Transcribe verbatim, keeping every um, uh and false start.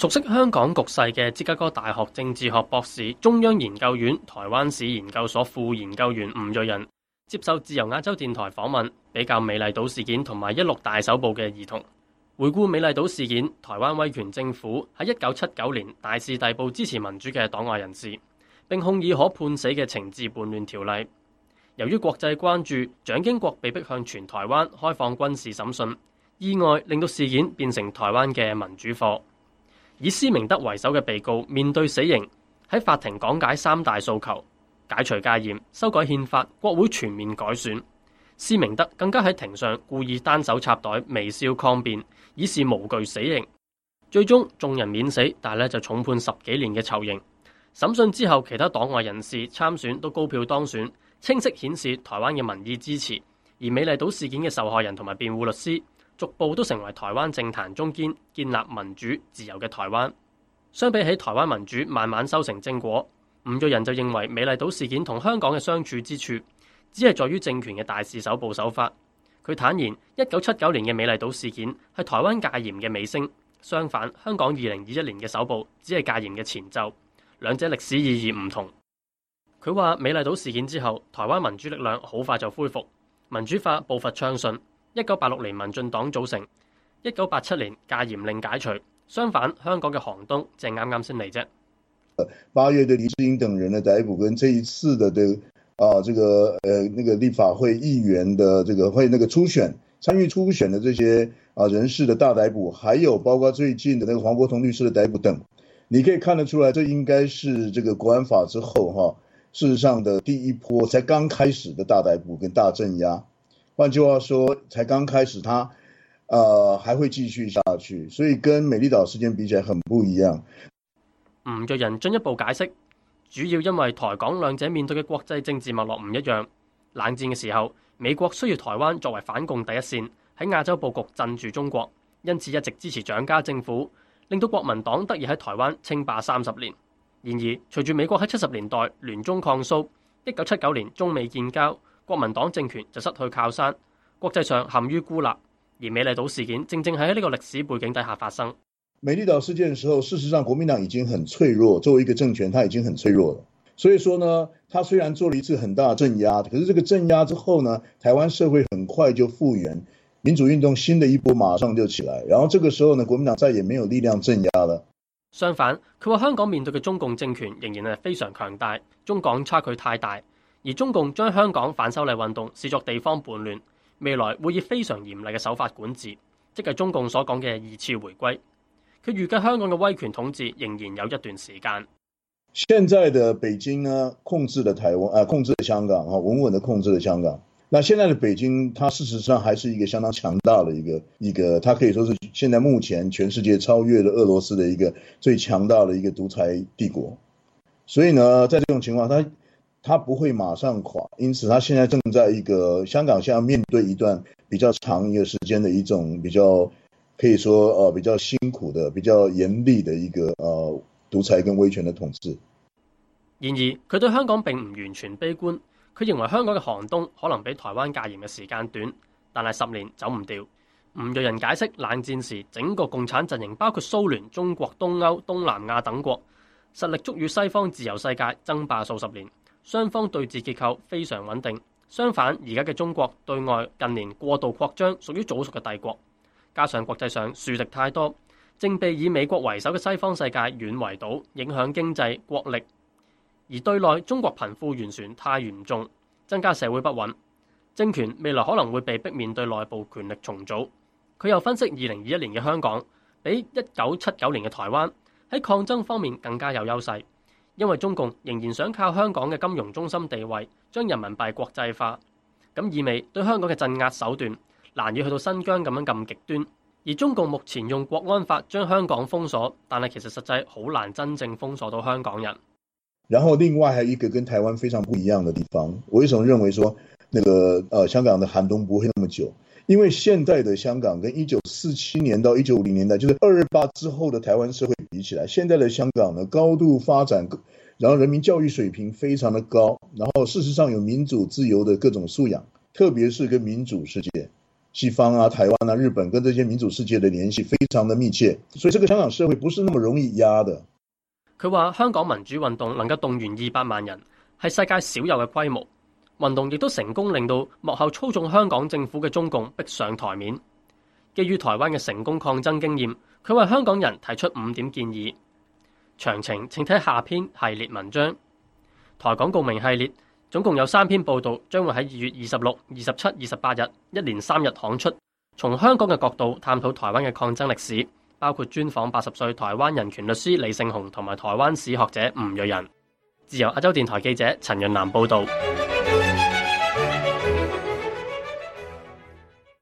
熟悉香港局勢嘅芝加哥大學政治學博士、中央研究院台灣史研究所副研究員吳銳仁接受自由亞洲電台訪問，比較美麗島事件同埋一六大搜捕嘅兒童。回顧美麗島事件，台灣威權政府喺一九七九年大肆逮捕支持民主嘅黨外人士，並控以可判死嘅情治叛亂條例。由於國際關注，蔣經國被迫向全台灣開放軍事審訊，意外令到事件變成台灣嘅民主課。以施明德為首嘅被告面對死刑，喺法庭講解三大訴求：解除戒嚴、修改憲法、國會全面改選。施明德更加喺庭上故意單手插袋微笑抗辯，以示無懼死刑。最終眾人免死，但係咧就重判十幾年嘅囚刑。審訊之後，其他黨外人士參選都高票當選，清晰顯示台灣嘅民意支持。而美麗島事件嘅受害人同埋辯護律師，逐步都成為台灣政壇中堅，建立民主自由嘅台灣。相比起台灣民主慢慢收成正果，吳銳仁就認為美麗島事件同香港嘅相處之處，只係在於政權嘅大肆搜捕手法。佢坦言，一九七九年嘅美麗島事件係台灣戒嚴嘅尾聲，相反，香港二零二一年嘅搜捕只係戒嚴嘅前奏，兩者歷史意義唔同。佢話美麗島事件之後，台灣民主力量好快就恢復，民主化步伐暢順。一九八六年民進黨組成，一九八七年戒嚴令解除。相反，香港嘅寒冬正啱啱先嚟啫。 八月的黎智英等人的逮捕，跟這一次的的啊，這個呃那個立法會議員的這個會那個初選參與初選的這些啊人士的大逮捕，還有包括最近的那個黃國同律師的逮捕等，你可以看得出來，這應該是這個國安法之後哈，事實上的第一波才剛開始的大逮捕跟大鎮壓。換句話說，才剛開始，它呃還會繼續下去，所以跟美麗島事件比起來很不一樣。 吳銳仁進一步解釋，主要因為台港兩者面對嘅國際政治脈絡唔一樣。冷戰嘅時候，美國需要台灣作為反共第一線，喺亞洲佈局鎮住中國，因此一直支持蔣家政府，令到國民黨得以喺台灣稱霸三十年。然而，隨住美國喺七十年代聯中抗蘇，一九七九年中美建交，國民黨政權就失去靠山，國際上陷於孤立。而美麗島事件正正係喺呢個歷史背景底下發生。 美麗島事件嘅時候，事實上國民黨已經很脆弱，作為一個政權，它已經很脆弱了。所以說呢，它雖然做了一次很大的鎮壓，可是這個鎮壓之後呢，台灣社會很快就復原，民主運動新的一波馬上就起來，然後這個時候呢，國民黨再也沒有力量鎮壓了。 相反，佢話香港面對嘅中共政權仍然係非常強大，中港差距太大。而中共將香港反修例運動視作地方叛亂，未來會以非常嚴厲嘅手法管治，即係中共所講嘅二次回歸。佢預計香港嘅威權統治仍然有一段時間。 現在的北京呢，控制了台灣，啊，控制了香港，啊，穩穩的控制了香港。那現在的北京，它事實上還是一個相當強大的一個一個，它可以說是現在目前全世界超越了俄羅斯的一個最強大的一個獨裁帝國。所以呢，在這種情況，它它不會馬上垮，因此它現在正在一個香港現在面對一段比較長一個時間的一種比較可以說呃比較辛苦的、比較嚴厲的一個呃獨裁跟威權的統治。 然而，佢對香港並唔完全悲觀，佢認為香港嘅寒冬可能比台灣戒嚴嘅時間短，但係十年走唔掉。吳銳仁解釋，冷戰時整個共產陣營包括蘇聯、中國、東歐、東南亞等國，實力足與西方自由世界爭霸數十年。雙方對峙結構非常穩定，相反，而家嘅中國對外近年過度擴張，屬於早熟嘅帝國，加上國際上樹敵太多，正被以美國為首嘅西方世界軟圍堵，影響經濟國力。而對內中國貧富懸殊太嚴重，增加社會不穩，政權未來可能會被迫面對內部權力重組。佢又分析二零二一年嘅香港比一九七九年嘅台灣喺抗爭方面更加有優勢。因為中共仍然想靠香港嘅金融中心地位將人民幣國際化，咁意味對香港嘅鎮壓手段難以去到新疆咁樣咁極端。而中共目前用國安法將香港封鎖，但係其實實際好難真正封鎖到香港人。 然後另外還有一個跟台灣非常不一樣的地方，我為什麼認為說那個呃香港的寒冬不會那麼久？因為現在的香港跟一九四七年到一九五零年代，就是二二八之後的台灣社會比起來，現在的香港呢高度發展，然後人民教育水平非常的高，然後事實上有民主自由的各種素養，特別是跟民主世界。 西方啊、台灣啊、日本跟這些民主世界的聯繫非常的密切，所以這個香港社會不是那麼容易壓的。 佢話香港民主運動能夠動員二百萬人，係世界少有嘅規模。運動亦都成功令到幕後操縱香港政府嘅中共逼上台面。基於台灣嘅成功抗爭經驗，佢為香港人提出五點建議。詳情請睇下篇系列文章。台港共鳴系列總共有三篇報導，將會喺二月二十六、二十七、二十八日一連三日刊出，從香港嘅角度探討台灣嘅抗爭歷史，包括專訪八十歲台灣人權律師李勝雄同埋台灣史學者吳瑞仁。自由亞洲電台記者陳潤南報導。